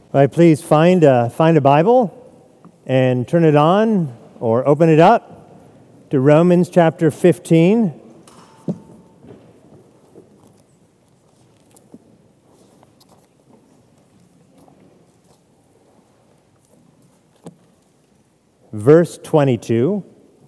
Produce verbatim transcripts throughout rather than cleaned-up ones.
All right, please find a, find a Bible and turn it on or open it up to Romans chapter fifteen. Verse twenty-two.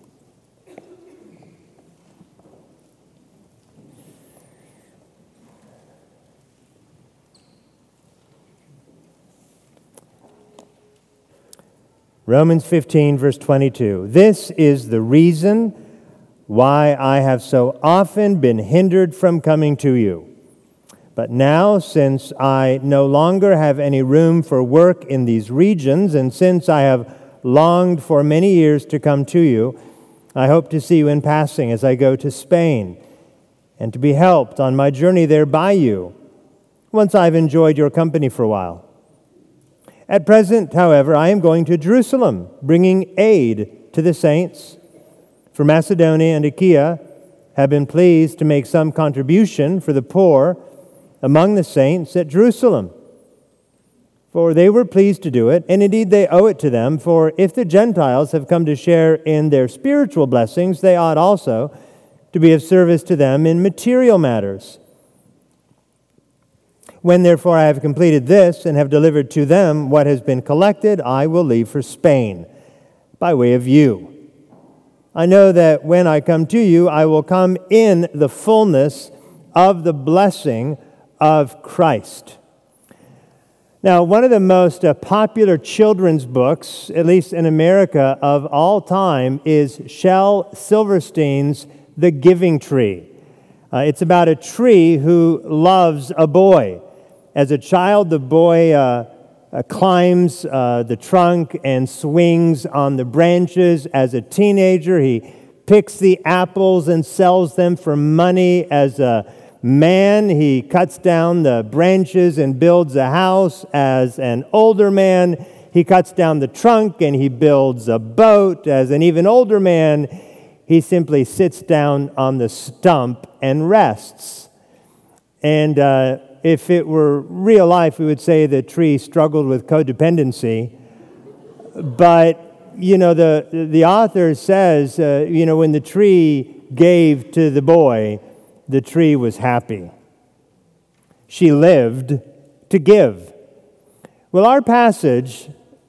Romans fifteen, verse twenty-two. This is the reason why I have so often been hindered from coming to you. But now, since I no longer have any room for work in these regions, and since I have longed for many years to come to you, I hope to see you in passing as I go to Spain, and to be helped on my journey there by you, once I've enjoyed your company for a while. At present, however, I am going to Jerusalem, bringing aid to the saints. For Macedonia and Achaia have been pleased to make some contribution for the poor among the saints at Jerusalem. For they were pleased to do it, and indeed they owe it to them, for if the Gentiles have come to share in their spiritual blessings, they ought also to be of service to them in material matters. When therefore I have completed this and have delivered to them what has been collected, I will leave for Spain, by way of you. I know that when I come to you, I will come in the fullness of the blessing of Christ. Now, one of the most uh, popular children's books, at least in America, of all time is Shel Silverstein's The Giving Tree. Uh, it's about a tree who loves a boy. As a child, the boy uh, uh, climbs uh, the trunk and swings on the branches. As a teenager, he picks the apples and sells them for money. As a man, he cuts down the branches and builds a house. As an older man, he cuts down the trunk and he builds a boat. As an even older man, he simply sits down on the stump and rests. And uh, if it were real life, we would say the tree struggled with codependency. But, you know, the, the author says, uh, you know, when the tree gave to the boy, the tree was happy. She lived to give. Well, our passage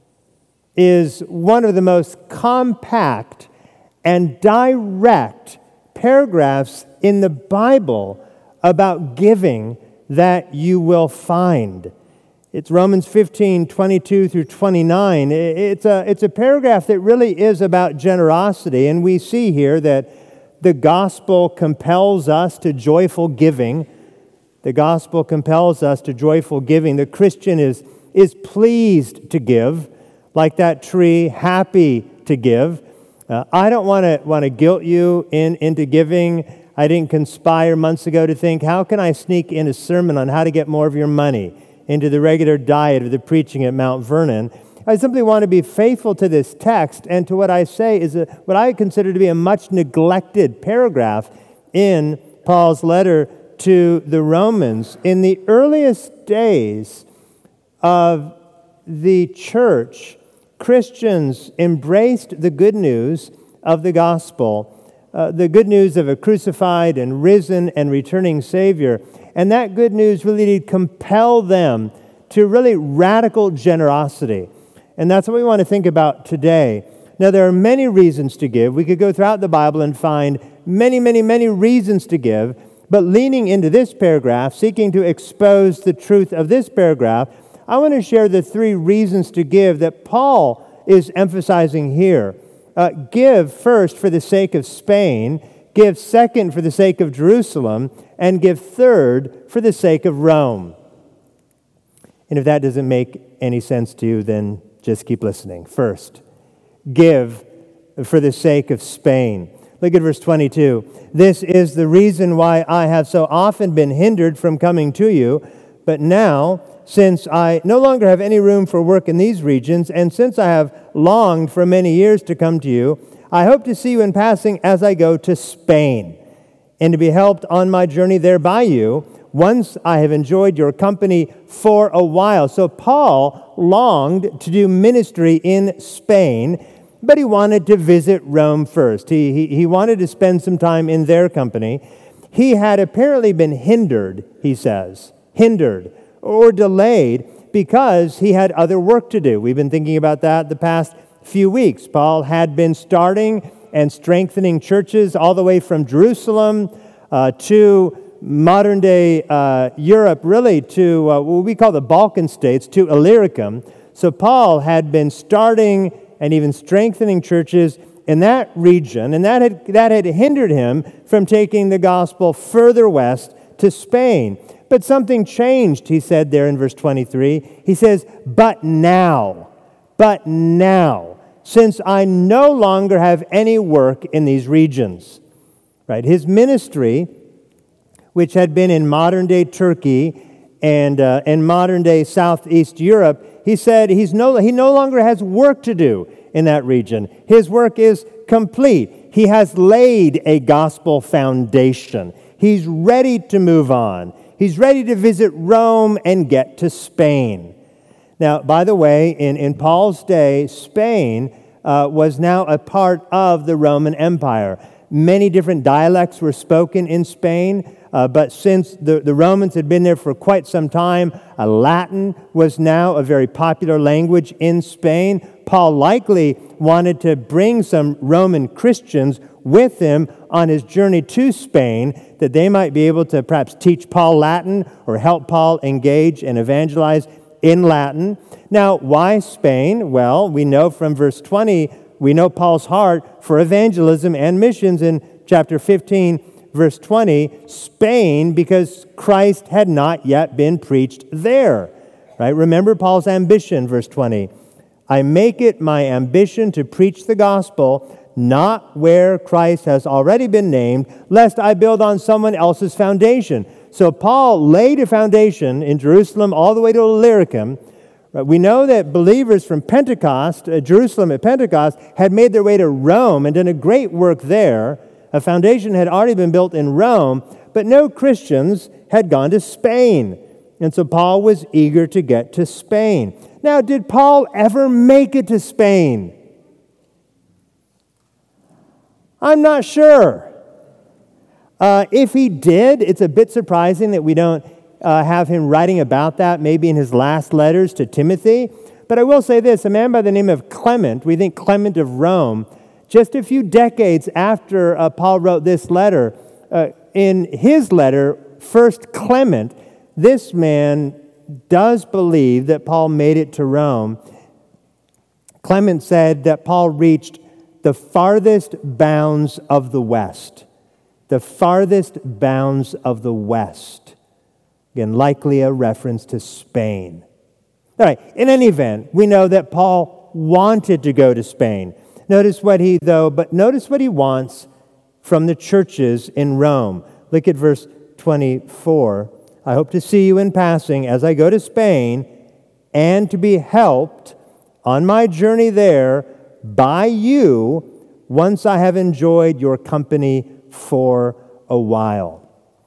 is one of the most compact and direct paragraphs in the Bible about giving that you will find. It's Romans fifteen, twenty-two through twenty-nine. It's a, it's a paragraph that really is about generosity, and we see here that the gospel compels us to joyful giving. The gospel compels us to joyful giving. The Christian is, is pleased to give, like that tree, happy to give. Uh, I don't want to want to guilt you in, into giving. I didn't conspire months ago to think, how can I sneak in a sermon on how to get more of your money into the regular diet of the preaching at Mount Vernon? I simply want to be faithful to this text and to what I say is a, what I consider to be a much neglected paragraph in Paul's letter to the Romans. In the earliest days of the church, Christians embraced the good news of the gospel, uh, the good news of a crucified and risen and returning Savior. And that good news really did compel them to really radical generosity. And that's what we want to think about today. Now, there are many reasons to give. We could go throughout the Bible and find many, many, many reasons to give. But leaning into this paragraph, seeking to expose the truth of this paragraph, I want to share the three reasons to give that Paul is emphasizing here. Uh, give first for the sake of Spain, give second for the sake of Jerusalem, and give third for the sake of Rome. And if that doesn't make any sense to you, then just keep listening. First, give for the sake of Spain. Look at verse twenty-two. This is the reason why I have so often been hindered from coming to you, but now, since I no longer have any room for work in these regions, and since I have longed for many years to come to you, I hope to see you in passing as I go to Spain, and to be helped on my journey there by you, once I have enjoyed your company for a while. So Paul longed to do ministry in Spain, but he wanted to visit Rome first. He, he, he wanted to spend some time in their company. He had apparently been hindered, he says, hindered or delayed because he had other work to do. We've been thinking about that the past few weeks. Paul had been starting and strengthening churches all the way from Jerusalem uh, to modern-day uh, Europe, really to uh, what we call the Balkan states, to Illyricum. So Paul had been starting and even strengthening churches in that region, and that had, that had hindered him from taking the gospel further west to Spain. But something changed, he said there in verse twenty-three. He says, but now, but now, since I no longer have any work in these regions. Right? His ministry, which had been in modern-day Turkey and uh, and modern-day Southeast Europe, he said he's no he no longer has work to do in that region. His work is complete. He has laid a gospel foundation. He's ready to move on. He's ready to visit Rome and get to Spain. Now, by the way, in, in Paul's day, Spain uh, was now a part of the Roman Empire. Many different dialects were spoken in Spain, uh, but since the, the Romans had been there for quite some time, uh, Latin was now a very popular language in Spain. Paul likely wanted to bring some Roman Christians with him on his journey to Spain, that they might be able to perhaps teach Paul Latin or help Paul engage and evangelize in Latin. Now, why Spain? Well, we know from verse twenty, we know Paul's heart for evangelism and missions in chapter fifteen, verse twenty, Spain, because Christ had not yet been preached there. Right? Remember Paul's ambition, verse twenty. I make it my ambition to preach the gospel, not where Christ has already been named, lest I build on someone else's foundation. So Paul laid a foundation in Jerusalem all the way to Illyricum. We know that believers from Pentecost, uh, Jerusalem at Pentecost, had made their way to Rome and done a great work there. A foundation had already been built in Rome, but no Christians had gone to Spain. And so Paul was eager to get to Spain. Now, did Paul ever make it to Spain? I'm not sure. Uh, if he did, it's a bit surprising that we don't uh, have him writing about that maybe in his last letters to Timothy. But I will say this, a man by the name of Clement, we think Clement of Rome, just a few decades after uh, Paul wrote this letter, uh, in his letter, First Clement, this man does believe that Paul made it to Rome. Clement said that Paul reached the farthest bounds of the West. The farthest bounds of the West. Again, likely a reference to Spain. All right, in any event, we know that Paul wanted to go to Spain. Notice what he, though, but notice what he wants from the churches in Rome. Look at verse twenty-four. I hope to see you in passing as I go to Spain, and to be helped on my journey there by you once I have enjoyed your company for a while.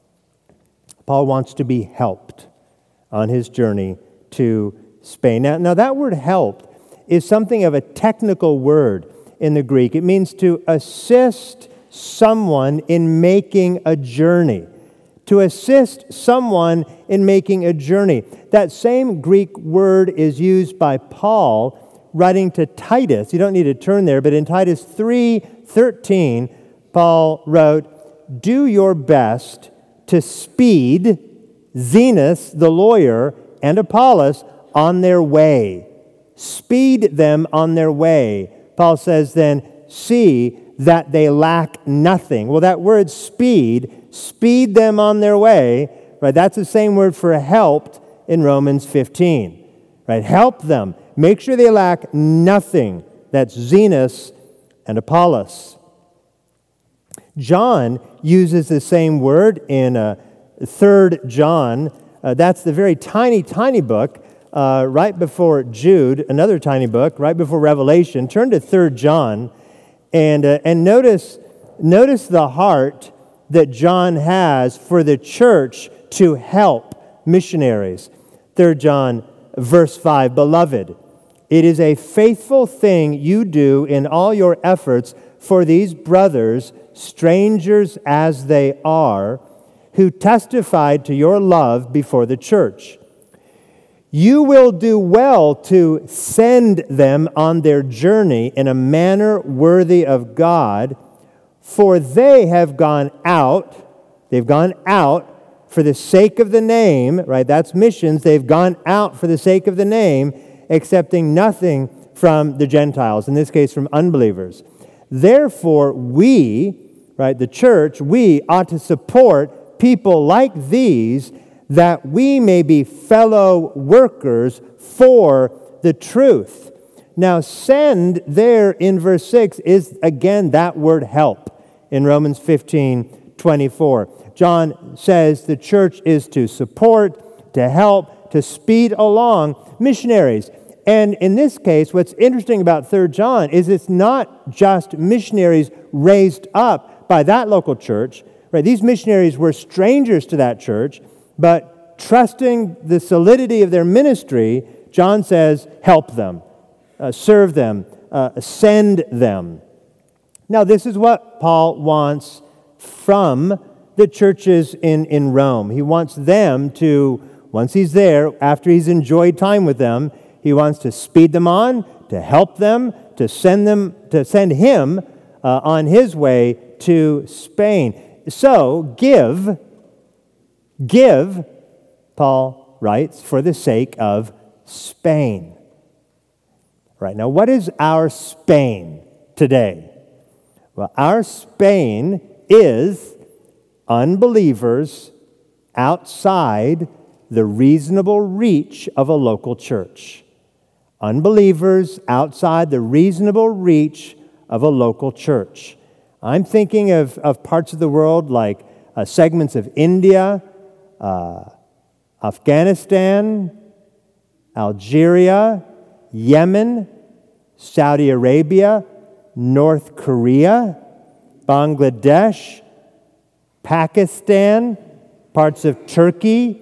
Paul wants to be helped on his journey to Spain. Now, now that word helped is something of a technical word in the Greek. It means to assist someone in making a journey. To assist someone in making a journey. That same Greek word is used by Paul writing to Titus. You don't need to turn there, but in Titus three thirteen, Paul wrote, do your best to speed Zenas, the lawyer, and Apollos on their way. Speed them on their way. Paul says then, see that they lack nothing. Well, that word speed, speed them on their way, right? That's the same word for helped in Romans fifteen, right? Help them. Make sure they lack nothing. That's Zenas and Apollos. John uses the same word in uh, Third John. Uh, that's the very tiny, tiny book uh, right before Jude, another tiny book, right before Revelation. Turn to Third John and, uh, and notice, notice the heart that John has for the church to help missionaries. Third John, verse five, Beloved, it is a faithful thing you do in all your efforts for these brothers, strangers as they are, who testified to your love before the church. You will do well to send them on their journey in a manner worthy of God, for they have gone out, they've gone out for the sake of the name, right? That's missions. They've gone out for the sake of the name, accepting nothing from the Gentiles, in this case from unbelievers. Therefore, we, right, the church, we ought to support people like these, that we may be fellow workers for the truth. Now, send there in verse six is again that word help in Romans fifteen twenty-four. John says the church is to support, to help, to speed along missionaries. And in this case, what's interesting about Third John is it's not just missionaries raised up by that local church. Right? These missionaries were strangers to that church, but trusting the solidity of their ministry, John says, help them, uh, serve them, uh, send them. Now, this is what Paul wants from the churches in, in Rome. He wants them to, once he's there, after he's enjoyed time with them, he wants to speed them on, to help them, to send them, to send him uh, on his way to Spain. So, give, give, Paul writes, for the sake of Spain. Right, now what is our Spain today? Well, our Spain is unbelievers outside the reasonable reach of a local church. Unbelievers outside the reasonable reach of a local church. I'm thinking of, of parts of the world like uh, segments of India, uh, Afghanistan, Algeria, Yemen, Saudi Arabia, North Korea, Bangladesh, Pakistan, parts of Turkey,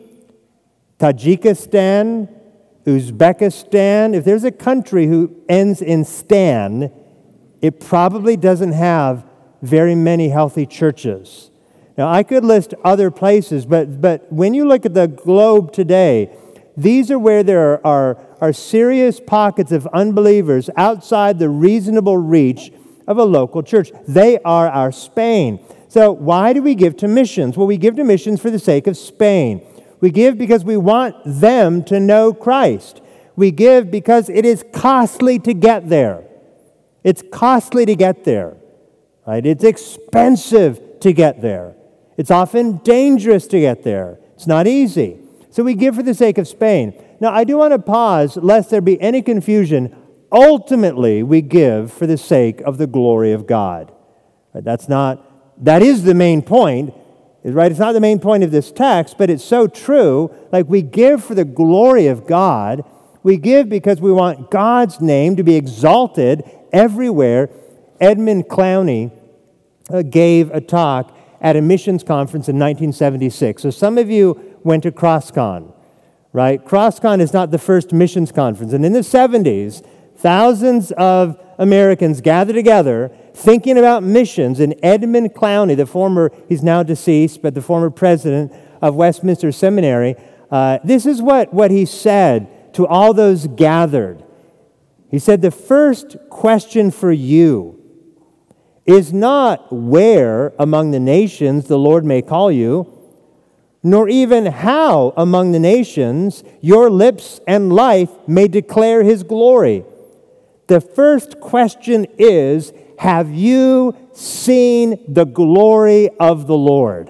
Tajikistan, Uzbekistan. If there's a country who ends in stan, it probably doesn't have very many healthy churches. Now, I could list other places, but, but when you look at the globe today, these are where there are, are, are serious pockets of unbelievers outside the reasonable reach of a local church. They are our Spain. So why do we give to missions? Well, we give to missions for the sake of Spain. We give because we want them to know Christ. We give because it is costly to get there. It's costly to get there. Right? It's expensive to get there. It's often dangerous to get there. It's not easy. So we give for the sake of Spain. Now, I do want to pause, lest there be any confusion. Ultimately, we give for the sake of the glory of God. Right? That's not, that is the main point. Right? It's not the main point of this text, but it's so true. Like, we give for the glory of God. We give because we want God's name to be exalted everywhere. Edmund Clowney uh, gave a talk at a missions conference in nineteen seventy-six. So some of you went to CrossCon, right? CrossCon is not the first missions conference. And in the seventies, thousands of Americans gathered together thinking about missions. And Edmund Clowney, the former, he's now deceased, but the former president of Westminster Seminary, uh, this is what, what he said to all those gathered. He said, the first question for you is not where among the nations the Lord may call you, nor even how among the nations your lips and life may declare His glory. The first question is, have you seen the glory of the Lord?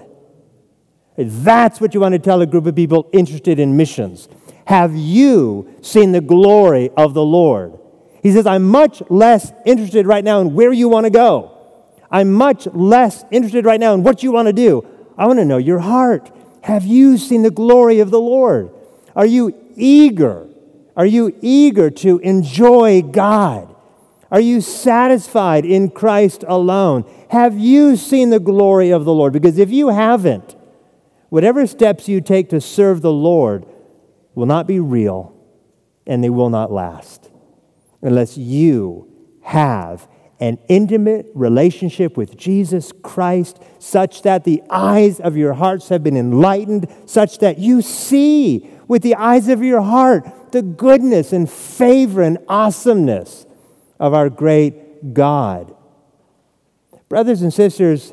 That's what you want to tell a group of people interested in missions. Have you seen the glory of the Lord? He says, I'm much less interested right now in where you want to go. I'm much less interested right now in what you want to do. I want to know your heart. Have you seen the glory of the Lord? Are you eager? Are you eager to enjoy God? Are you satisfied in Christ alone? Have you seen the glory of the Lord? Because if you haven't, Whatever steps you take to serve the Lord will not be real, and they will not last unless you have an intimate relationship with Jesus Christ, such that the eyes of your hearts have been enlightened, such that you see with the eyes of your heart the goodness and favor and awesomeness of our great God. Brothers and sisters,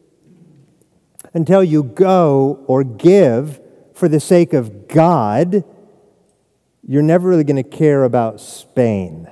until you go or give for the sake of God, you're never really going to care about Spain.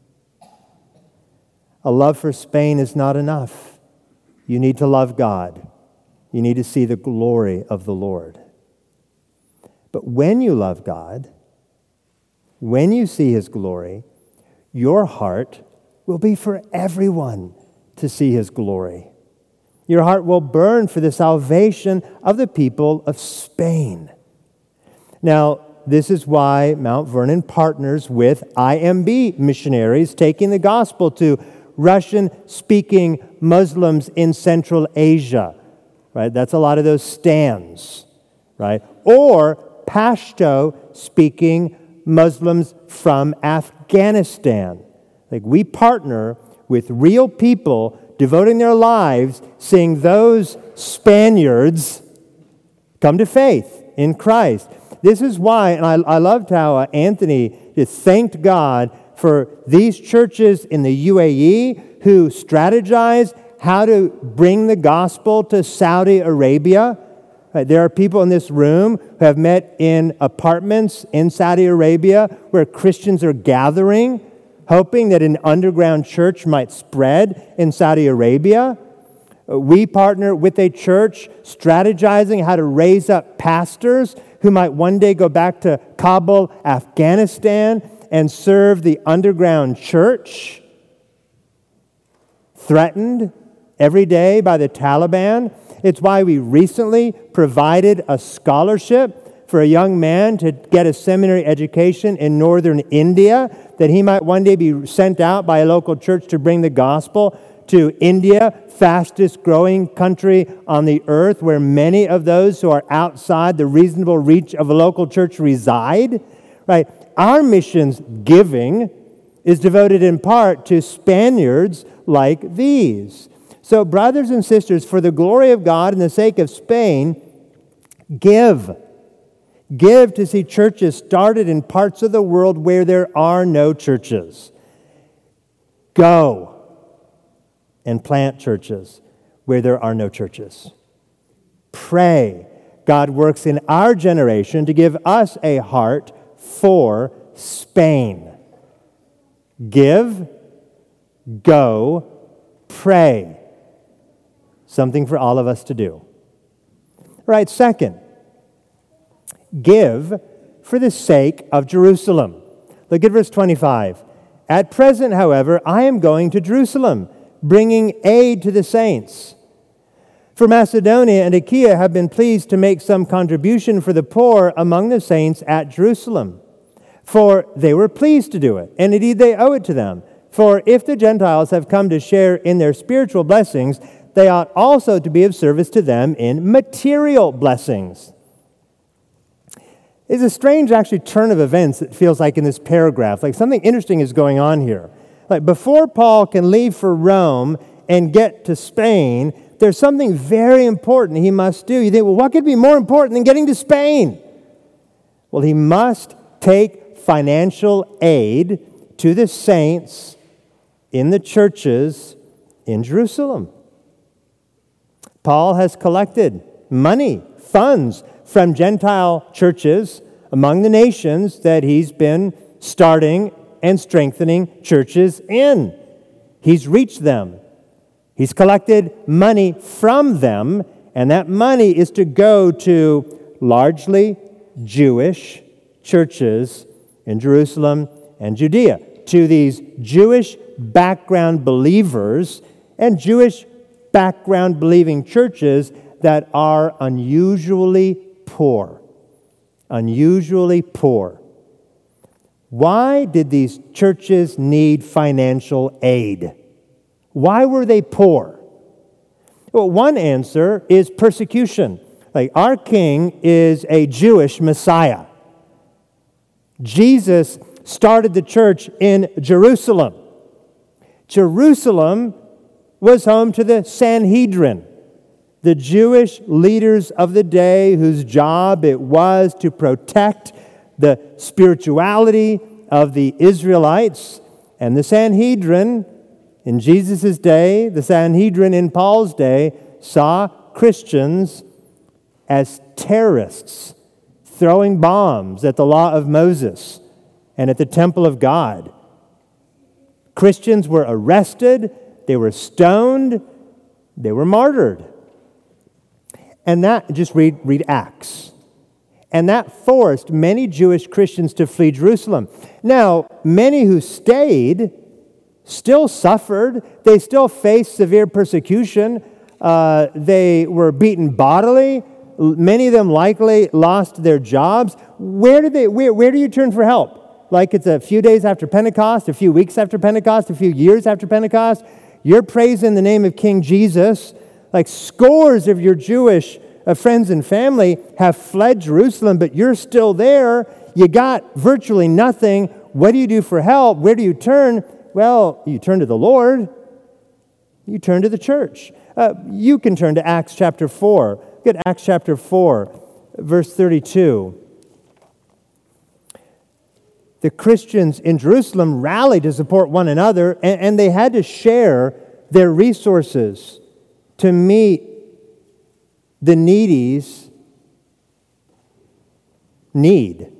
A love for Spain is not enough. You need to love God. You need to see the glory of the Lord. But when you love God, when you see His glory, your heart will be for everyone to see His glory. Your heart will burn for the salvation of the people of Spain. Now, this is why Mount Vernon partners with I M B missionaries taking the gospel to Russian-speaking Muslims in Central Asia, right? That's a lot of those stands, right? Or Pashto-speaking Muslims from Afghanistan. Like, we partner with real people devoting their lives, seeing those Spaniards come to faith in Christ. This is why, and I, I loved how uh, Anthony just thanked God for these churches in the U A E who strategize how to bring the gospel to Saudi Arabia. Right, there are people in this room who have met in apartments in Saudi Arabia where Christians are gathering, hoping that an underground church might spread in Saudi Arabia. We partner with a church strategizing how to raise up pastors who might one day go back to Kabul, Afghanistan, and serve the underground church, threatened every day by the Taliban. It's why we recently provided a scholarship for a young man to get a seminary education in northern India, that he might one day be sent out by a local church to bring the gospel to India, fastest growing country on the earth, where many of those who are outside the reasonable reach of a local church reside. Right? Our missions giving is devoted in part to Spaniards like these. So, brothers and sisters, for the glory of God and the sake of Spain, give. Give to see churches started in parts of the world where there are no churches. Go and plant churches where there are no churches. Pray God works in our generation to give us a heart for Spain. Give, go, pray. Something for all of us to do. All right, second, give for the sake of Jerusalem. Look at verse twenty-five. At present, however, I am going to Jerusalem, bringing aid to the saints. For Macedonia and Achaia have been pleased to make some contribution for the poor among the saints at Jerusalem. For they were pleased to do it, and indeed they owe it to them. For if the Gentiles have come to share in their spiritual blessings, they ought also to be of service to them in material blessings. It's a strange, actually, turn of events, it feels like, in this paragraph. Like something interesting is going on here. Like before Paul can leave for Rome and get to Spain, there's something very important he must do. You think, well, what could be more important than getting to Spain? Well, he must take financial aid to the saints in the churches in Jerusalem. Paul has collected money, funds from Gentile churches among the nations that he's been starting and strengthening churches in. He's reached them. He's collected money from them, and that money is to go to largely Jewish churches in Jerusalem and Judea, to these Jewish background believers and Jewish background believing churches that are unusually poor. Unusually poor. Why did these churches need financial aid? Why were they poor? Well, one answer is persecution. Like, our king is a Jewish Messiah. Jesus started the church in Jerusalem. Jerusalem was home to the Sanhedrin, the Jewish leaders of the day whose job it was to protect the spirituality of the Israelites. And the Sanhedrin, in Jesus' day, the Sanhedrin in Paul's day, saw Christians as terrorists throwing bombs at the law of Moses and at the temple of God. Christians were arrested, they were stoned, they were martyred. And that, just read, read Acts. And that forced many Jewish Christians to flee Jerusalem. Now, many who stayed still suffered. They still faced severe persecution. Uh, they were beaten bodily. Many of them likely lost their jobs. Where did they? Where, where do you turn for help? Like it's a few days after Pentecost, a few weeks after Pentecost, a few years after Pentecost. You're praising the name of King Jesus. Like scores of your Jewish uh, friends and family have fled Jerusalem, but you're still there. You got virtually nothing. What do you do for help? Where do you turn? Well, you turn to the Lord. You turn to the church. Uh, you can turn to Acts chapter four. Look at Acts chapter four, verse thirty-two. The Christians in Jerusalem rallied to support one another, and, and they had to share their resources to meet the needy's need.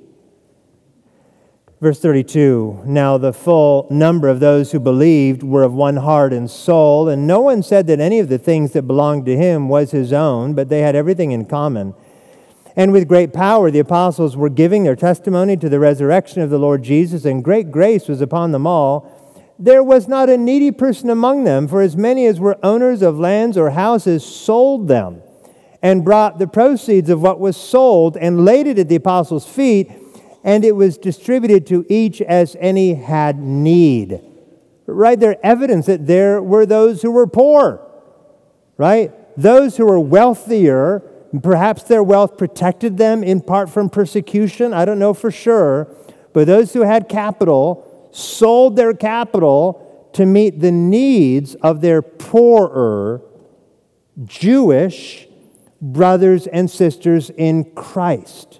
Verse thirty-two, now the full number of those who believed were of one heart and soul, and no one said that any of the things that belonged to him was his own, but they had everything in common. And with great power the apostles were giving their testimony to the resurrection of the Lord Jesus, and great grace was upon them all. There was not a needy person among them, for as many as were owners of lands or houses sold them, and brought the proceeds of what was sold, and laid it at the apostles' feet, and it was distributed to each as any had need. Right there, evidence that there were those who were poor, right? Those who were wealthier, perhaps their wealth protected them in part from persecution, I don't know for sure, but those who had capital sold their capital to meet the needs of their poorer Jewish brothers and sisters in Christ.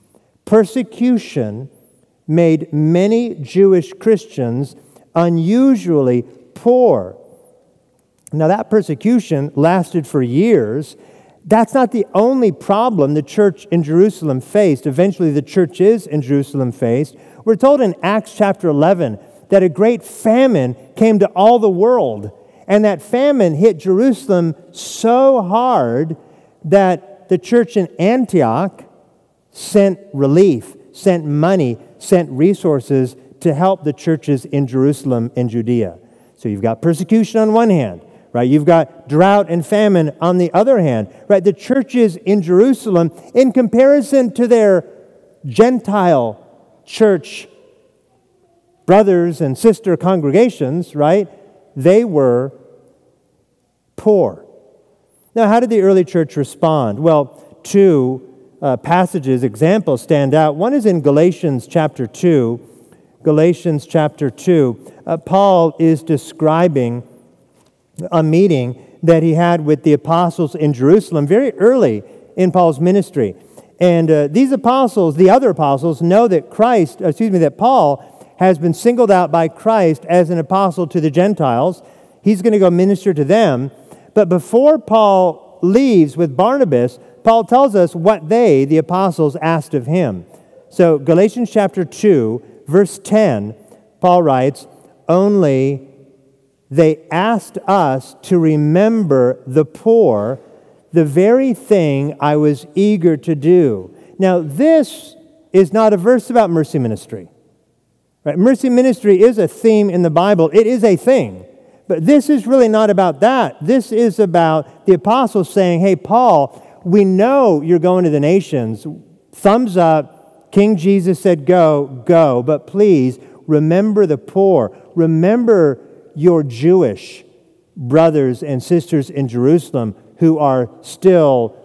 Persecution made many Jewish Christians unusually poor. Now, that persecution lasted for years. That's not the only problem the church in Jerusalem faced. Eventually, the churches in Jerusalem faced. We're told in Acts chapter eleven that a great famine came to all the world, and that famine hit Jerusalem so hard that the church in Antioch sent relief, sent money, sent resources to help the churches in Jerusalem and Judea. So you've got persecution on one hand, right? You've got drought and famine on the other hand, right? The churches in Jerusalem, in comparison to their Gentile church brothers and sister congregations, right? They were poor. Now, how did the early church respond? Well, two Uh, passages, examples stand out. One is in Galatians chapter two. Galatians chapter two. Uh, Paul is describing a meeting that he had with the apostles in Jerusalem very early in Paul's ministry. And uh, these apostles, the other apostles, know that Christ, excuse me, that Paul has been singled out by Christ as an apostle to the Gentiles. He's going to go minister to them. But before Paul leaves with Barnabas, Paul tells us what they, the apostles, asked of him. So Galatians chapter two, verse ten, Paul writes, only they asked us to remember the poor, the very thing I was eager to do. Now, this is not a verse about mercy ministry. Right? Mercy ministry is a theme in the Bible. It is a thing. But this is really not about that. This is about the apostles saying, hey, Paul, we know you're going to the nations. Thumbs up. King Jesus said go, go. But please remember the poor. Remember your Jewish brothers and sisters in Jerusalem who are still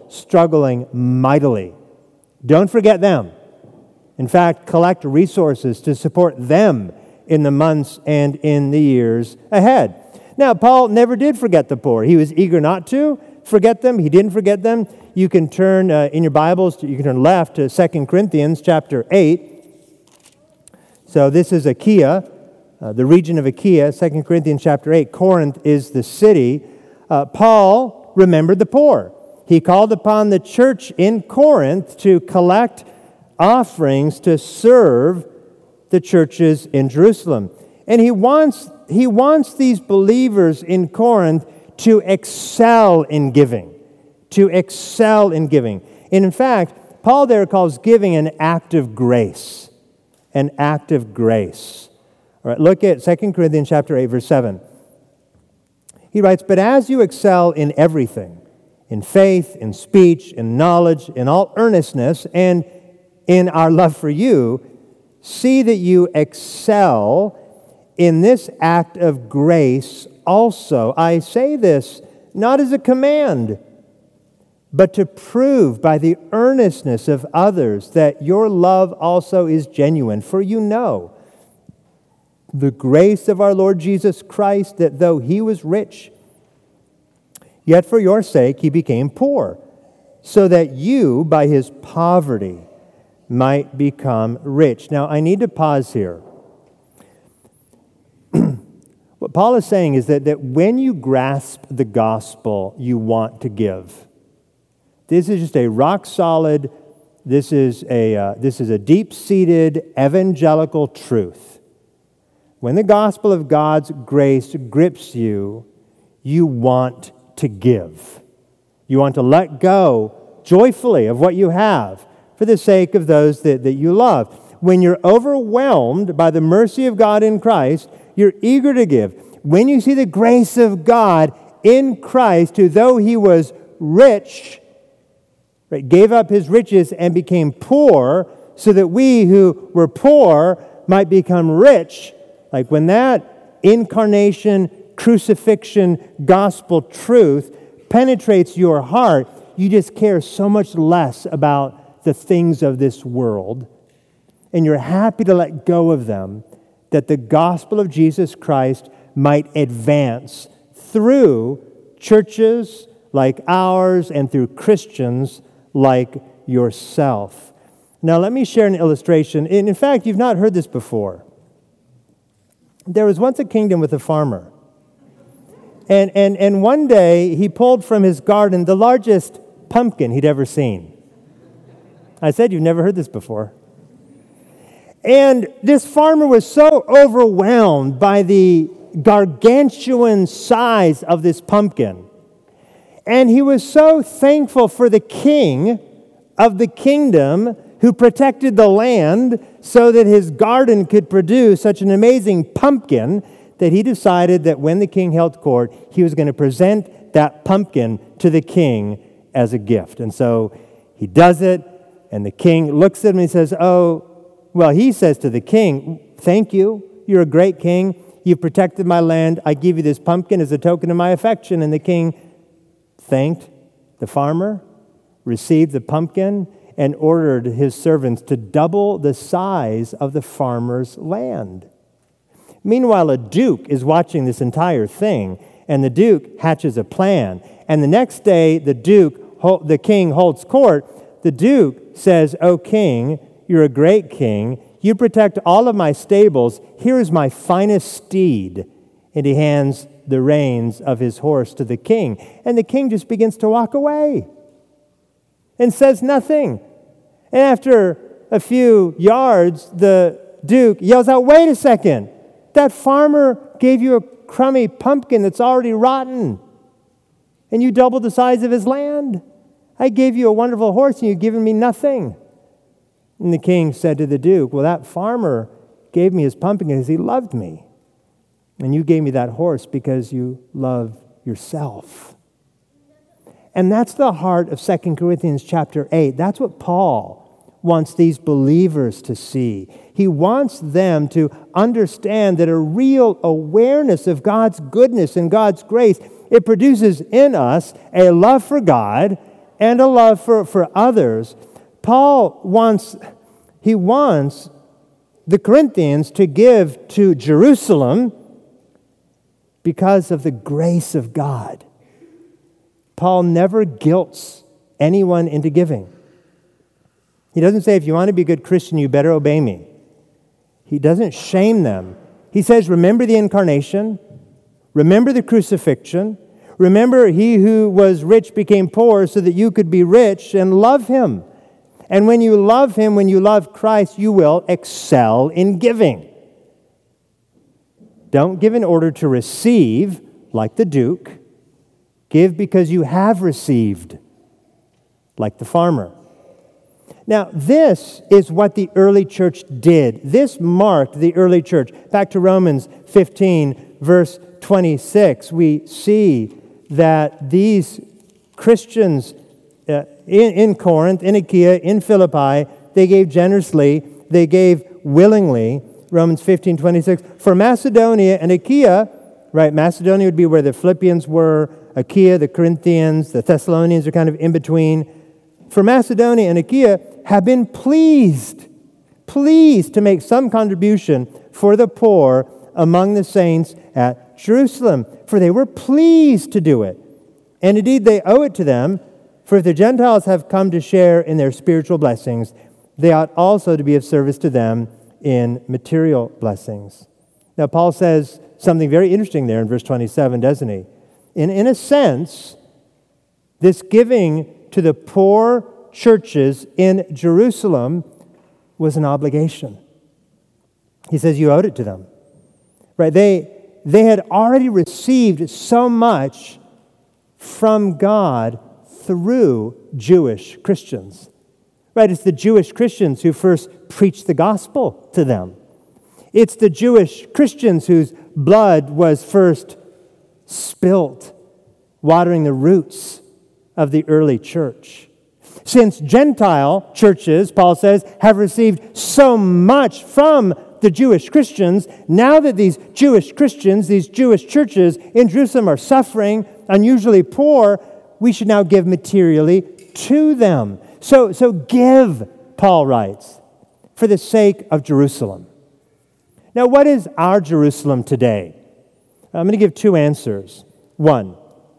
struggling mightily. Don't forget them. In fact, collect resources to support them in the months and in the years ahead. Now, Paul never did forget the poor. He was eager not to forget them. He didn't forget them. You can turn uh, in your Bibles, to, you can turn left to Second Corinthians chapter eight. So this is Achaia, uh, the region of Achaia, Second Corinthians chapter eight. Corinth is the city. Uh, Paul remembered the poor. He called upon the church in Corinth to collect offerings to serve the churches in Jerusalem. And he wants, he wants these believers in Corinth to excel in giving, to excel in giving. And in fact, Paul there calls giving an act of grace, an act of grace. All right, look at Second Corinthians chapter eight, verse seven. He writes, "But as you excel in everything, in faith, in speech, in knowledge, in all earnestness, and in our love for you, see that you excel in this act of grace also. I say this not as a command, but to prove by the earnestness of others that your love also is genuine. For you know the grace of our Lord Jesus Christ, that though he was rich, yet for your sake he became poor, so that you, by his poverty, might become rich." Now, I need to pause here. What Paul is saying is that, that when you grasp the gospel, you want to give. This is just a rock-solid, this is a, uh, this is a deep-seated evangelical truth. When the gospel of God's grace grips you, you want to give. You want to let go joyfully of what you have for the sake of those that, that you love. When you're overwhelmed by the mercy of God in Christ, you're eager to give. When you see the grace of God in Christ, who though he was rich, right, gave up his riches and became poor, so that we who were poor might become rich. Like when that incarnation, crucifixion, gospel truth penetrates your heart, you just care so much less about the things of this world, and you're happy to let go of them, that the gospel of Jesus Christ might advance through churches like ours and through Christians like yourself. Now, let me share an illustration. In fact, you've not heard this before. There was once a kingdom with a farmer. And, and, and one day, he pulled from his garden the largest pumpkin he'd ever seen. I said you've never heard this before. And this farmer was so overwhelmed by the gargantuan size of this pumpkin. And he was so thankful for the king of the kingdom who protected the land so that his garden could produce such an amazing pumpkin that he decided that when the king held court, he was going to present that pumpkin to the king as a gift. And so he does it, and the king looks at him and he says, oh, well, he says to the king, thank you, you're a great king, you've protected my land, I give you this pumpkin as a token of my affection. And the king thanked the farmer, received the pumpkin, and ordered his servants to double the size of the farmer's land. Meanwhile, a duke is watching this entire thing, and the duke hatches a plan. And the next day, the duke, the king holds court. The duke says, "O king, you're a great king. You protect all of my stables. Here is my finest steed." And he hands the reins of his horse to the king. And the king just begins to walk away and says nothing. And after a few yards, the duke yells out, "Wait a second. That farmer gave you a crummy pumpkin that's already rotten, and you doubled the size of his land. I gave you a wonderful horse, and you've given me nothing." And the king said to the duke, "Well, that farmer gave me his pumpkin because he loved me, and you gave me that horse because you love yourself." And that's the heart of Second Corinthians chapter eight. That's what Paul wants these believers to see. He wants them to understand that a real awareness of God's goodness and God's grace, it produces in us a love for God and a love for, for others, Paul wants, he wants the Corinthians to give to Jerusalem because of the grace of God. Paul never guilts anyone into giving. He doesn't say, if you want to be a good Christian, you better obey me. He doesn't shame them. He says, remember the incarnation, remember the crucifixion, remember he who was rich became poor so that you could be rich, and love him. And when you love him, when you love Christ, you will excel in giving. Don't give in order to receive, like the Duke. Give because you have received, like the farmer. Now, this is what the early church did. This marked the early church. Back to Romans fifteen, verse twenty-six, we see that these Christians uh, in, in Corinth, in Achaia, in Philippi, they gave generously, they gave willingly. Romans fifteen, twenty-six. For Macedonia and Achaia, right, Macedonia would be where the Philippians were, Achaia, the Corinthians, the Thessalonians are kind of in between. For Macedonia and Achaia have been pleased, pleased to make some contribution for the poor among the saints at Jerusalem, for they were pleased to do it. And indeed they owe it to them, for if the Gentiles have come to share in their spiritual blessings, they ought also to be of service to them in material blessings. Now Paul says something very interesting there in verse twenty-seven, doesn't he? In, in a sense, this giving to the poor churches in Jerusalem was an obligation. He says you owed it to them. Right? They, they had already received so much from God through Jewish Christians. Right? It's the Jewish Christians who first preached the gospel to them. It's the Jewish Christians whose blood was first spilt, watering the roots of the early church. Since Gentile churches, Paul says, have received so much from the Jewish Christians, now that these Jewish Christians, these Jewish churches in Jerusalem are suffering, unusually poor, we should now give materially to them. So, so give, Paul writes, for the sake of Jerusalem. Now, what is our Jerusalem today? I'm going to give two answers. One,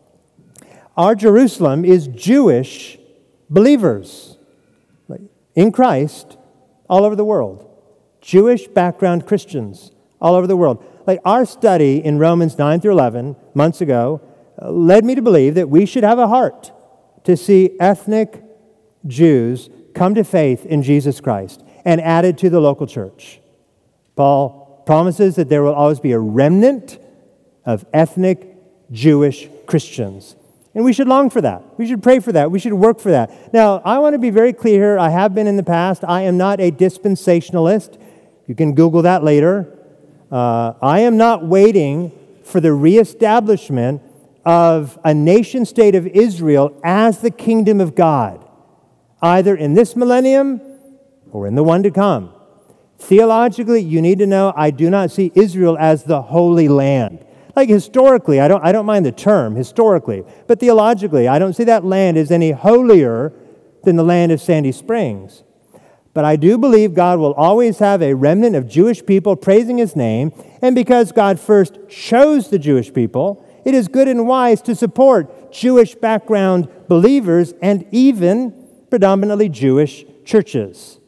our Jerusalem is Jewish believers in Christ all over the world. Jewish background Christians all over the world. Like our study in Romans nine through eleven months ago uh, led me to believe that we should have a heart to see ethnic Jews come to faith in Jesus Christ and added to the local church. Paul promises that there will always be a remnant of ethnic Jewish Christians. And we should long for that. We should pray for that. We should work for that. Now, I want to be very clear here. I have been in the past. I am not a dispensationalist. You can Google that later. Uh, I am not waiting for the reestablishment of a nation-state of Israel as the kingdom of God, either in this millennium or in the one to come. Theologically, you need to know I do not see Israel as the Holy Land. Like historically, I don't, I don't mind the term, historically. But theologically, I don't see that land as any holier than the land of Sandy Springs. But I do believe God will always have a remnant of Jewish people praising His name. And because God first chose the Jewish people, it is good and wise to support Jewish background believers and even predominantly Jewish churches.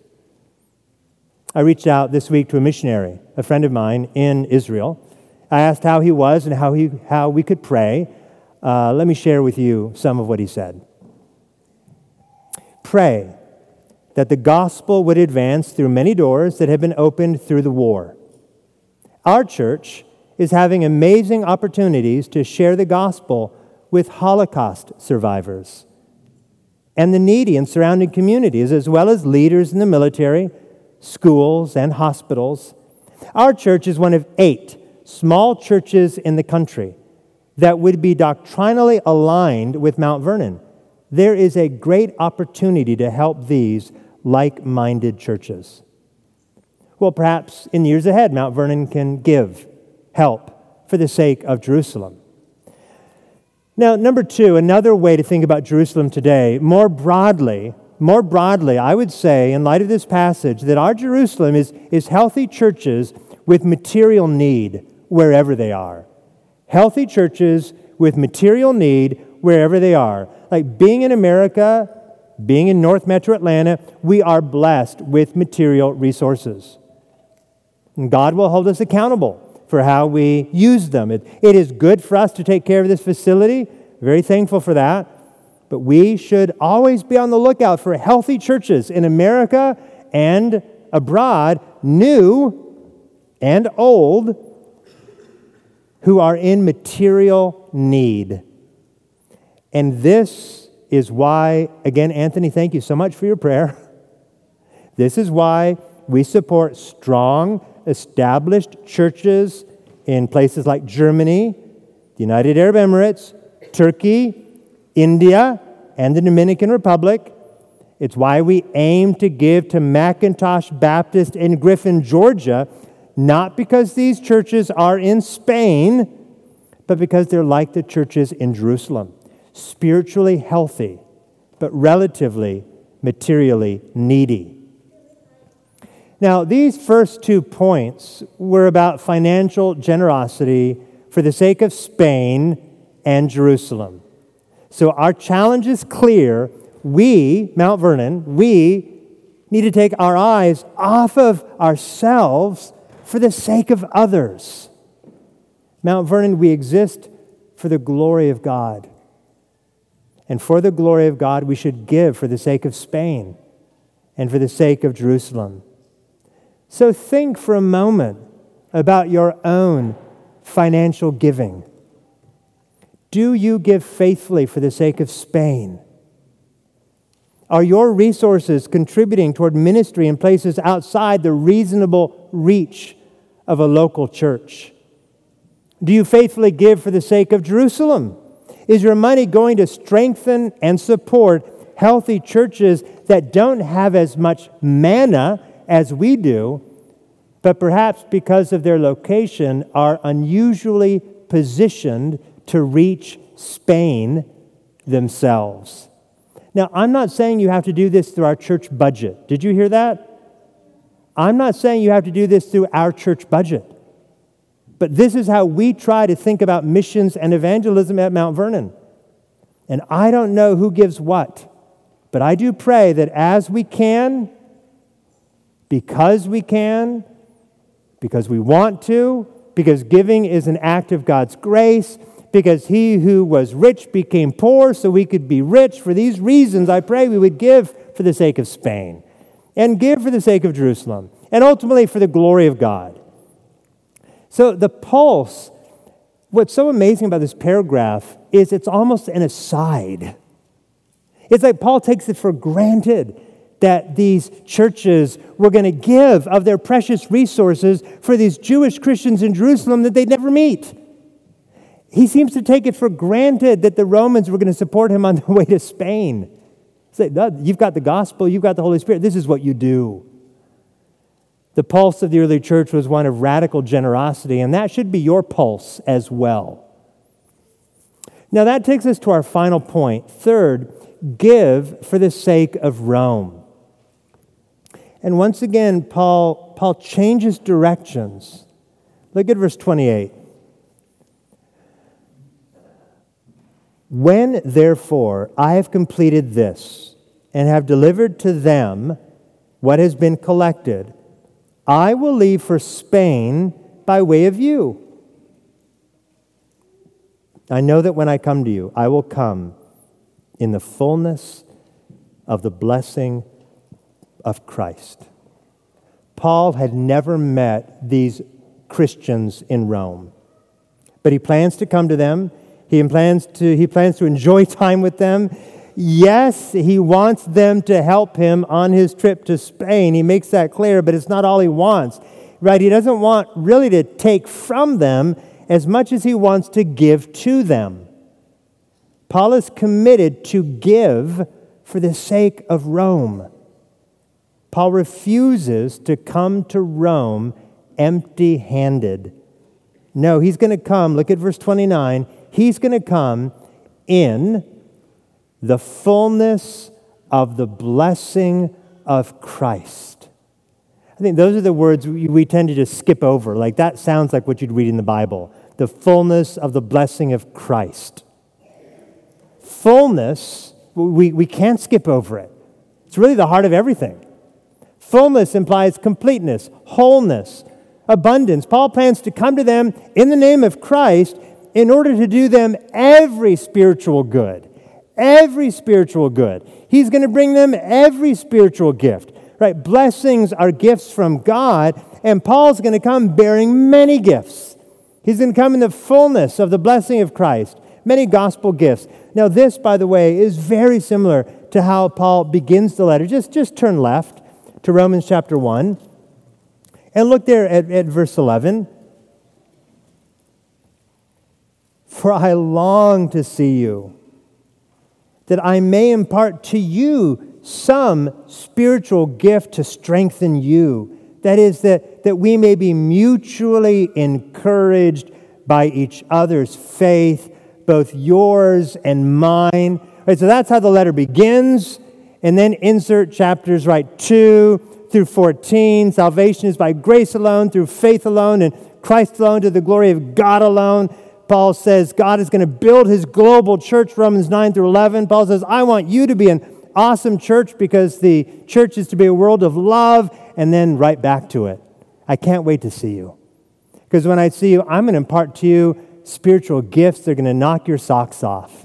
I reached out this week to a missionary, a friend of mine in Israel. I asked how he was and how he how we could pray. Uh, let me share with you some of what he said. Pray that the gospel would advance through many doors that have been opened through the war. Our church is having amazing opportunities to share the gospel with Holocaust survivors and the needy in surrounding communities, as well as leaders in the military, schools, and hospitals. Our church is one of eight small churches in the country that would be doctrinally aligned with Mount Vernon. There is a great opportunity to help these like-minded churches. Well, perhaps in years ahead, Mount Vernon can give help for the sake of Jerusalem. Now, number two, another way to think about Jerusalem today, more broadly, more broadly, I would say, in light of this passage, that our Jerusalem is, is healthy churches with material need wherever they are. Healthy churches with material need wherever they are. Like being in America, being in North Metro Atlanta, we are blessed with material resources. And God will hold us accountable for how we use them. It, it is good for us to take care of this facility. Very thankful for that. But we should always be on the lookout for healthy churches in America and abroad, new and old, who are in material need. And this is why, again, Anthony, thank you so much for your prayer. This is why we support strong, established churches in places like Germany, the United Arab Emirates, Turkey, India, and the Dominican Republic. It's why we aim to give to McIntosh Baptist in Griffin, Georgia, not because these churches are in Spain, but because they're like the churches in Jerusalem, spiritually healthy, but relatively materially needy. Now, these first two points were about financial generosity for the sake of Spain and Jerusalem. So our challenge is clear. We, Mount Vernon, we need to take our eyes off of ourselves for the sake of others. Mount Vernon, we exist for the glory of God. And for the glory of God, we should give for the sake of Spain and for the sake of Jerusalem. So think for a moment about your own financial giving. Do you give faithfully for the sake of Spain? Are your resources contributing toward ministry in places outside the reasonable reach of a local church? Do you faithfully give for the sake of Jerusalem? Is your money going to strengthen and support healthy churches that don't have as much manna as we do, but perhaps because of their location are unusually positioned to reach Spain themselves? Now, I'm not saying you have to do this through our church budget. Did you hear that? I'm not saying you have to do this through our church budget. But this is how we try to think about missions and evangelism at Mount Vernon. And I don't know who gives what, but I do pray that as we can, because we can, because we want to, because giving is an act of God's grace, because he who was rich became poor so we could be rich. For these reasons, I pray we would give for the sake of Spain and give for the sake of Jerusalem and ultimately for the glory of God. So the pulse, what's so amazing about this paragraph is it's almost an aside. It's like Paul takes it for granted that these churches were going to give of their precious resources for these Jewish Christians in Jerusalem that they'd never meet. He seems to take it for granted that the Romans were going to support him on the way to Spain. Say, like, you've got the gospel, you've got the Holy Spirit, this is what you do. The pulse of the early church was one of radical generosity, and that should be your pulse as well. Now that takes us to our final point. Third, give for the sake of Rome. And once again, Paul, Paul changes directions. Look at verse twenty-eight. When, therefore, I have completed this and have delivered to them what has been collected, I will leave for Spain by way of you. I know that when I come to you, I will come in the fullness of the blessing of Christ. Paul had never met these Christians in Rome, but he plans to come to them. He plans to, he plans to enjoy time with them. Yes, he wants them to help him on his trip to Spain. He makes that clear, but it's not all he wants. Right? He doesn't want really to take from them as much as he wants to give to them. Paul is committed to give for the sake of Rome. Paul refuses to come to Rome empty-handed. No, he's going to come, look at verse twenty-nine, he's going to come in the fullness of the blessing of Christ. I think those are the words we, we tend to just skip over. Like that sounds like what you'd read in the Bible. The fullness of the blessing of Christ. Fullness, we, we can't skip over it. It's really the heart of everything. Fullness implies completeness, wholeness, abundance. Paul plans to come to them in the name of Christ in order to do them every spiritual good. Every spiritual good. He's going to bring them every spiritual gift. Right? Blessings are gifts from God, and Paul's going to come bearing many gifts. He's going to come in the fullness of the blessing of Christ. Many gospel gifts. Now this, by the way, is very similar to how Paul begins the letter. Just, just turn left to Romans chapter one and look there at, at verse eleven. For I long to see you, that I may impart to you some spiritual gift to strengthen you. That is, that, that we may be mutually encouraged by each other's faith, both yours and mine. Right, so that's how the letter begins. And then insert chapters right two through fourteen. Salvation is by grace alone, through faith alone, and Christ alone, to the glory of God alone. Paul says God is going to build his global church, Romans nine through eleven. Paul says, I want you to be an awesome church because the church is to be a world of love, and then right back to it. I can't wait to see you. Because when I see you, I'm going to impart to you spiritual gifts. They're going to knock your socks off.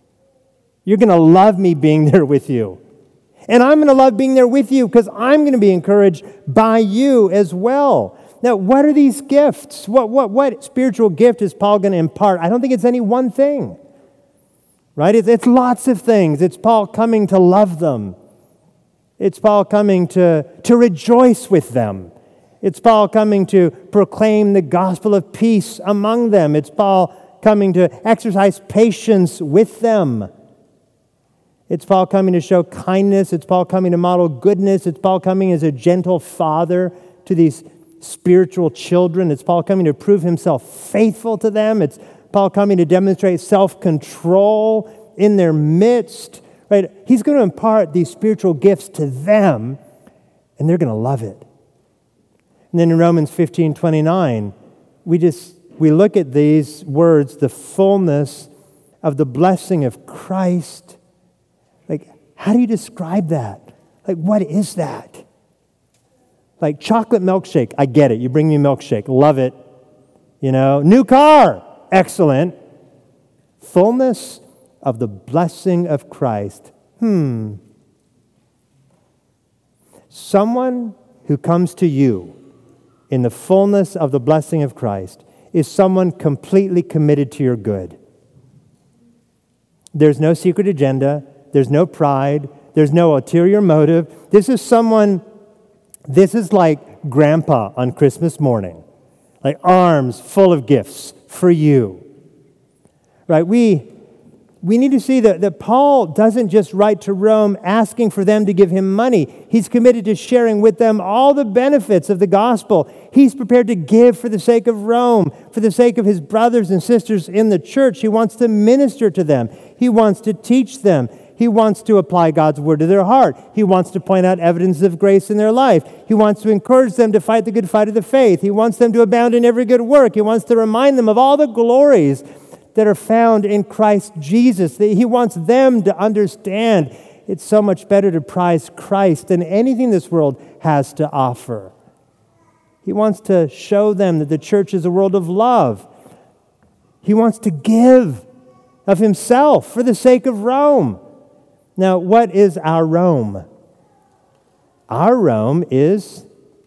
You're going to love me being there with you. And I'm going to love being there with you because I'm going to be encouraged by you as well. Now, what are these gifts? What, what, what spiritual gift is Paul going to impart? I don't think it's any one thing. Right? It's, it's lots of things. It's Paul coming to love them. It's Paul coming to, to rejoice with them. It's Paul coming to proclaim the gospel of peace among them. It's Paul coming to exercise patience with them. It's Paul coming to show kindness. It's Paul coming to model goodness. It's Paul coming as a gentle father to these spiritual children. It's Paul coming to prove himself faithful to them. It's Paul coming to demonstrate self-control in their midst. Right? He's going to impart these spiritual gifts to them, and they're going to love it. And then in Romans fifteen twenty-nine, we just we look at these words, the fullness of the blessing of Christ. Like, how do you describe that? Like, what is that? Like chocolate milkshake, I get it. You bring me a milkshake, love it. You know, new car, excellent. Fullness of the blessing of Christ. Hmm. Someone who comes to you in the fullness of the blessing of Christ is someone completely committed to your good. There's no secret agenda. There's no pride. There's no ulterior motive. This is someone, this is like grandpa on Christmas morning. Like arms full of gifts for you. Right? We we need to see that, that Paul doesn't just write to Rome asking for them to give him money. He's committed to sharing with them all the benefits of the gospel. He's prepared to give for the sake of Rome, for the sake of his brothers and sisters in the church. He wants to minister to them. He wants to teach them. He wants to apply God's word to their heart. He wants to point out evidence of grace in their life. He wants to encourage them to fight the good fight of the faith. He wants them to abound in every good work. He wants to remind them of all the glories that are found in Christ Jesus. He wants them to understand it's so much better to prize Christ than anything this world has to offer. He wants to show them that the church is a world of love. He wants to give of himself for the sake of Rome. Now, what is our Rome? Our Rome is,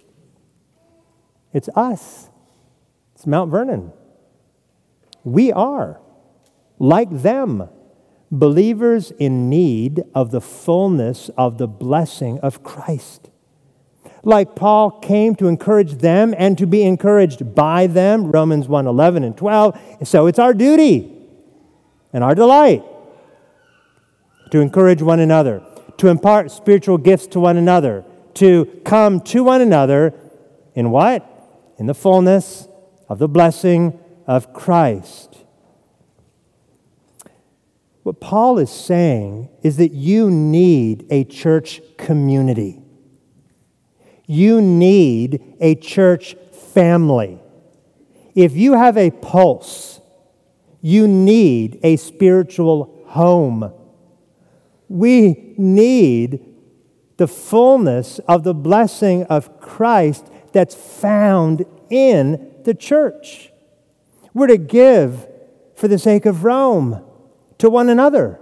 it's us. It's Mount Vernon. We are, like them, believers in need of the fullness of the blessing of Christ. Like Paul came to encourage them and to be encouraged by them, Romans one, eleven and twelve, so it's our duty and our delight to encourage one another, to impart spiritual gifts to one another, to come to one another in what? In the fullness of the blessing of Christ. What Paul is saying is that you need a church community. You need a church family. If you have a pulse, you need a spiritual home. We need the fullness of the blessing of Christ that's found in the church. We're to give for the sake of Rome to one another.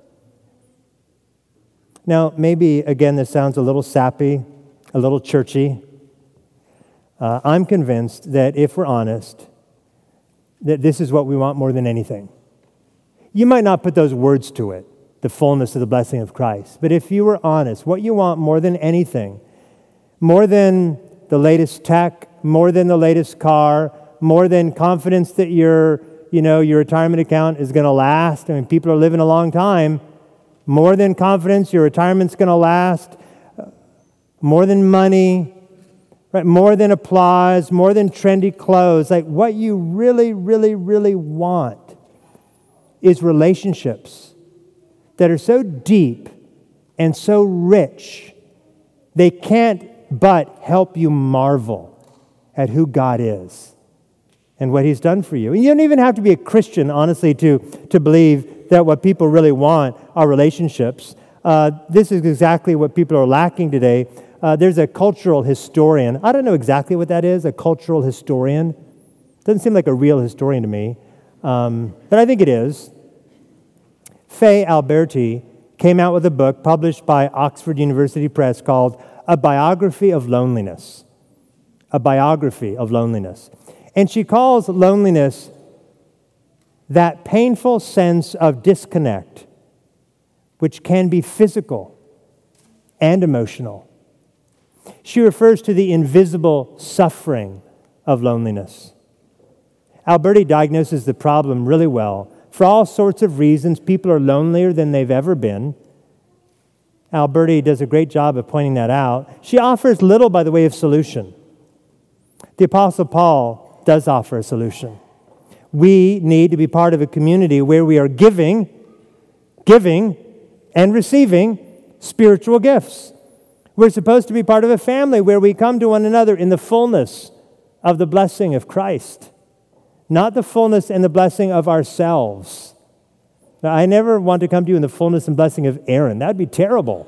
Now, maybe, again, this sounds a little sappy, a little churchy. Uh, I'm convinced that if we're honest, that this is what we want more than anything. You might not put those words to it, the fullness of the blessing of Christ, but if you were honest, what you want more than anything, more than the latest tech, more than the latest car, more than confidence that your, you know, your retirement account is going to last. I mean, people are living a long time. More than confidence, your retirement's going to last. More than money, right? More than applause, more than trendy clothes. Like what you really, really, really want is relationships that are so deep and so rich, they can't but help you marvel at who God is and what He's done for you. And you don't even have to be a Christian, honestly, to, to believe that what people really want are relationships. Uh, this is exactly what people are lacking today. Uh, there's a cultural historian. I don't know exactly what that is, a cultural historian. Doesn't seem like a real historian to me, um, but I think it is. Faye Alberti came out with a book published by Oxford University Press called A Biography of Loneliness. A Biography of Loneliness. And she calls loneliness that painful sense of disconnect, which can be physical and emotional. She refers to the invisible suffering of loneliness. Alberti diagnoses the problem really well. For all sorts of reasons, people are lonelier than they've ever been. Alberti does a great job of pointing that out. She offers little by the way of solution. The Apostle Paul does offer a solution. We need to be part of a community where we are giving, giving, and receiving spiritual gifts. We're supposed to be part of a family where we come to one another in the fullness of the blessing of Christ, not the fullness and the blessing of ourselves. Now, I never want to come to you in the fullness and blessing of Aaron. That would be terrible.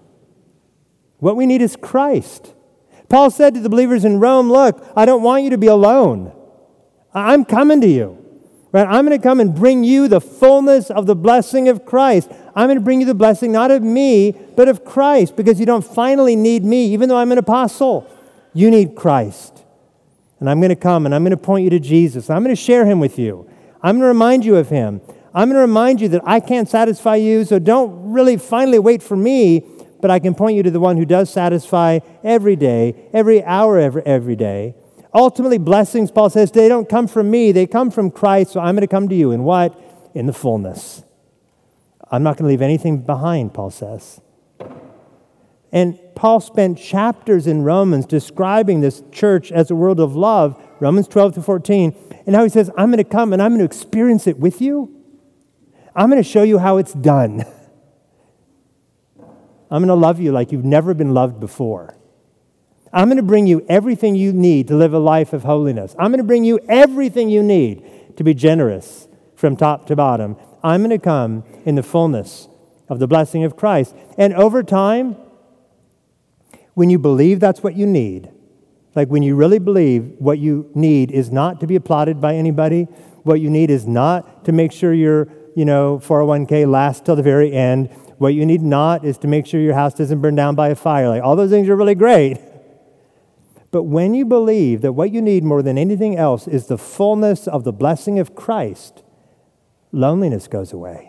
What we need is Christ. Paul said to the believers in Rome, look, I don't want you to be alone. I'm coming to you. Right? I'm going to come and bring you the fullness of the blessing of Christ. I'm going to bring you the blessing not of me, but of Christ, because you don't finally need me, even though I'm an apostle. You need Christ. And I'm going to come and I'm going to point you to Jesus. I'm going to share Him with you. I'm going to remind you of Him. I'm going to remind you that I can't satisfy you, so don't really finally wait for me, but I can point you to the one who does satisfy every day, every hour, every, every day. Ultimately, blessings, Paul says, they don't come from me. They come from Christ, so I'm going to come to you. In what? In the fullness. I'm not going to leave anything behind, Paul says. And Paul spent chapters in Romans describing this church as a world of love, Romans twelve to fourteen, and how he says, I'm going to come and I'm going to experience it with you. I'm going to show you how it's done. I'm going to love you like you've never been loved before. I'm going to bring you everything you need to live a life of holiness. I'm going to bring you everything you need to be generous from top to bottom. I'm going to come in the fullness of the blessing of Christ. And over time, when you believe that's what you need, like when you really believe what you need is not to be applauded by anybody, what you need is not to make sure your, you know, four oh one k lasts till the very end, what you need not is to make sure your house doesn't burn down by a fire. Like all those things are really great. But when you believe that what you need more than anything else is the fullness of the blessing of Christ, loneliness goes away.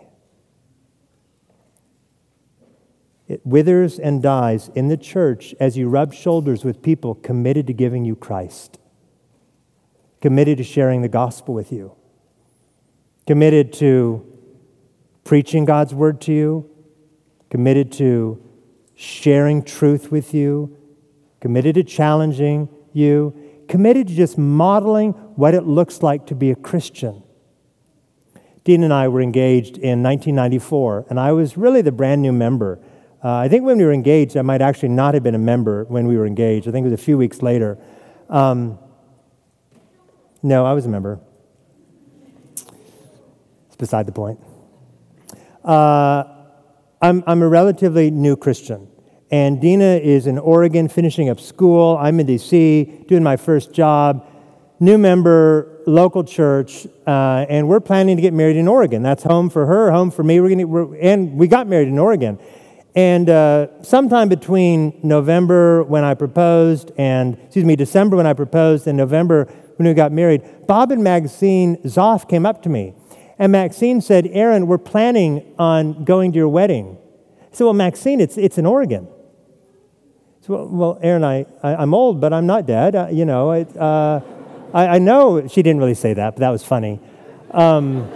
It withers and dies in the church as you rub shoulders with people committed to giving you Christ, committed to sharing the gospel with you, committed to preaching God's word to you, committed to sharing truth with you, committed to challenging you, committed to just modeling what it looks like to be a Christian. Dean and I were engaged in nineteen ninety-four, and I was really the brand new member. Uh, I think when we were engaged, I might actually not have been a member when we were engaged. I think it was a few weeks later. Um, no, I was a member. It's beside the point. Uh, I'm, I'm a relatively new Christian, and Dina is in Oregon finishing up school. I'm in D C doing my first job. New member, local church, uh, and we're planning to get married in Oregon. That's home for her, home for me. We're gonna, we're, and we got married in Oregon. And uh, sometime between November when I proposed and, excuse me, December when I proposed and November when we got married, Bob and Maxine Zoff came up to me. And Maxine said, Aaron, we're planning on going to your wedding. I said, well, Maxine, it's it's in Oregon. So, well, well Aaron, I, I, I'm old, but I'm not dead. Uh, you know, I, uh, I, I know she didn't really say that, but that was funny. Um,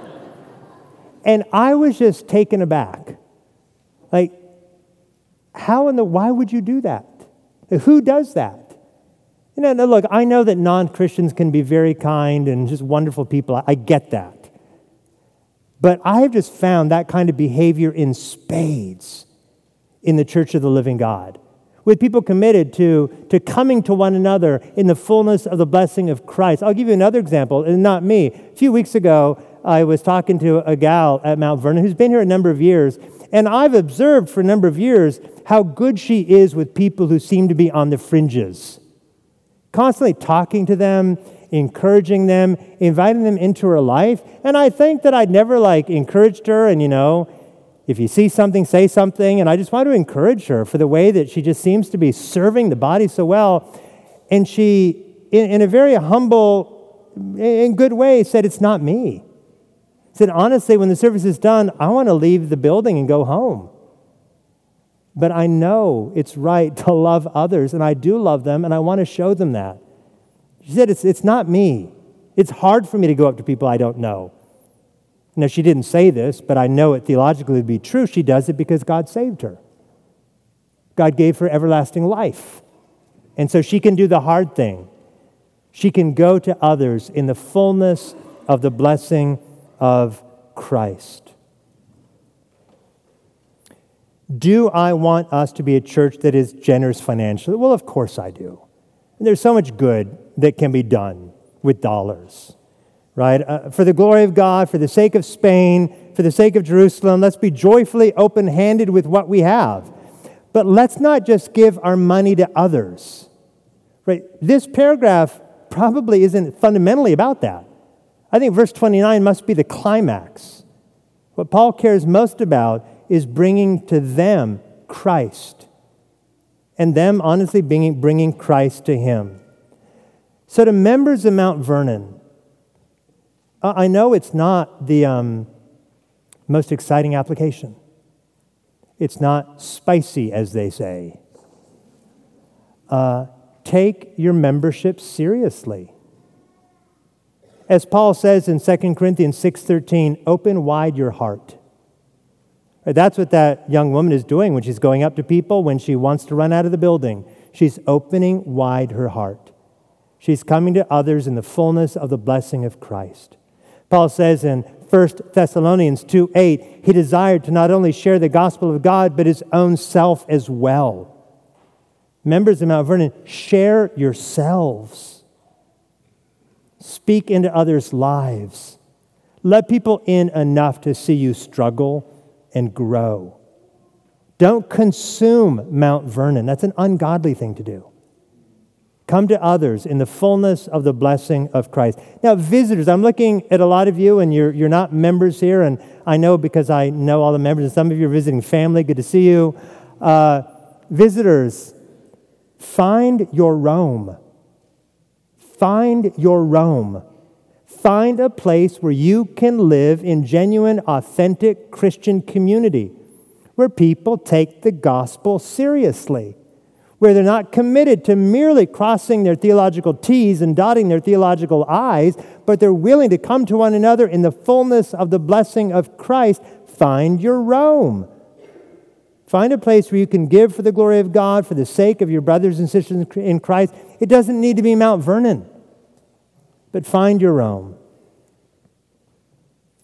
and I was just taken aback. Like, how in the, why would you do that? Who does that? You know, look, I know that non-Christians can be very kind and just wonderful people. I, I get that. But I have just found that kind of behavior in spades in the Church of the Living God, with people committed to, to coming to one another in the fullness of the blessing of Christ. I'll give you another example, and not me. A few weeks ago, I was talking to a gal at Mount Vernon who's been here a number of years, and I've observed for a number of years how good she is with people who seem to be on the fringes. Constantly talking to them, encouraging them, inviting them into her life. And I think that I'd never like encouraged her and, you know, if you see something, say something. And I just want to encourage her for the way that she just seems to be serving the body so well. And she, in, in a very humble, in good way, said, it's not me. Said, honestly, when the service is done, I want to leave the building and go home. But I know it's right to love others, and I do love them, and I want to show them that. She said, it's, it's not me. It's hard for me to go up to people I don't know. Now, she didn't say this, but I know it theologically to be true. She does it because God saved her. God gave her everlasting life. And so she can do the hard thing. She can go to others in the fullness of the blessing of Christ. Do I want us to be a church that is generous financially? Well, of course I do. And there's so much good that can be done with dollars, right? Uh, for the glory of God, for the sake of Spain, for the sake of Jerusalem, let's be joyfully open-handed with what we have. But let's not just give our money to others, right? This paragraph probably isn't fundamentally about that. I think verse twenty-nine must be the climax. What Paul cares most about is bringing to them Christ, and them honestly bringing, bringing Christ to him. So to members of Mount Vernon, I know it's not the um, most exciting application. It's not spicy, as they say. Uh, take your membership seriously. As Paul says in Second Corinthians six thirteen, open wide your heart. That's what that young woman is doing when she's going up to people, when she wants to run out of the building. She's opening wide her heart. She's coming to others in the fullness of the blessing of Christ. Paul says in First Thessalonians two eight, he desired to not only share the gospel of God, but his own self as well. Members of Mount Vernon, share yourselves. Speak into others' lives. Let people in enough to see you struggle and grow. Don't consume Mount Vernon. That's an ungodly thing to do. Come to others in the fullness of the blessing of Christ. Now, visitors, I'm looking at a lot of you, and you're you're not members here, and I know because I know all the members, and some of you are visiting family. Good to see you. Uh, visitors, find your Rome. Find your Rome. Find a place where you can live in genuine, authentic Christian community, where people take the gospel seriously, where they're not committed to merely crossing their theological T's and dotting their theological I's, but they're willing to come to one another in the fullness of the blessing of Christ. Find your Rome. Find a place where you can give for the glory of God, for the sake of your brothers and sisters in Christ. It doesn't need to be Mount Vernon, but find your Rome.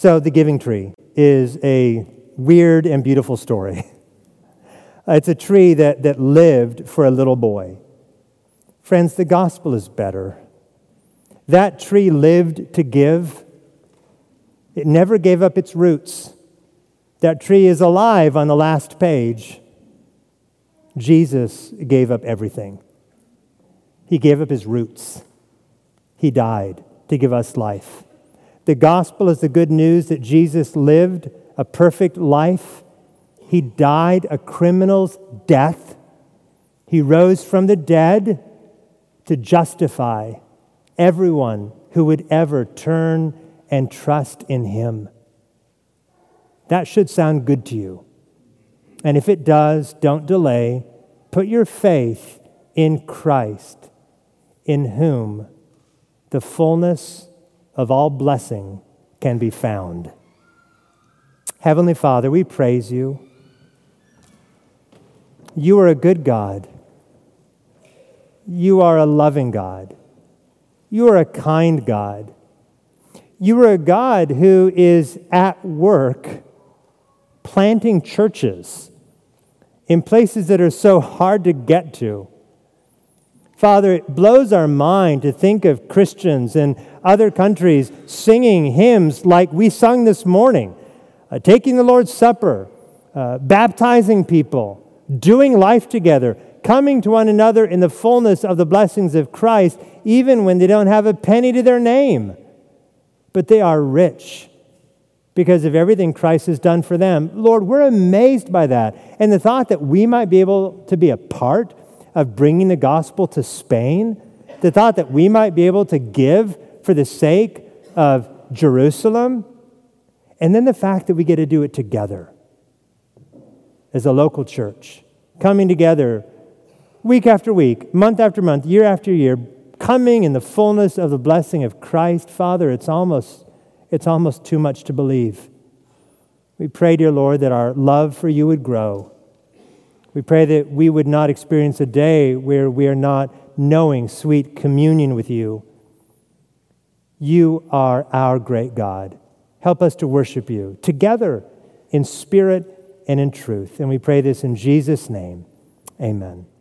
So the giving tree is a weird and beautiful story. It's a tree that, that lived for a little boy. Friends, the gospel is better. That tree lived to give. It never gave up its roots. That tree is alive on the last page. Jesus gave up everything. He gave up his roots. He died to give us life. The gospel is the good news that Jesus lived a perfect life. He died a criminal's death. He rose from the dead to justify everyone who would ever turn and trust in him. That should sound good to you. And if it does, don't delay. Put your faith in Christ, in whom the fullness of all blessing can be found. Heavenly Father, we praise you. You are a good God. You are a loving God. You are a kind God. You are a God who is at work planting churches in places that are so hard to get to. Father, it blows our mind to think of Christians in other countries singing hymns like we sung this morning, uh, taking the Lord's Supper, uh, baptizing people, doing life together, coming to one another in the fullness of the blessings of Christ, even when they don't have a penny to their name. But they are rich because of everything Christ has done for them. Lord, we're amazed by that. And the thought that we might be able to be a part of bringing the gospel to Spain, the thought that we might be able to give for the sake of Jerusalem, and then the fact that we get to do it together as a local church, coming together week after week, month after month, year after year, coming in the fullness of the blessing of Christ. Father, it's almost, it's almost too much to believe. We pray, dear Lord, that our love for you would grow. We pray that we would not experience a day where we are not knowing sweet communion with you. You are our great God. Help us to worship you together in spirit and in truth. And we pray this in Jesus' name. Amen.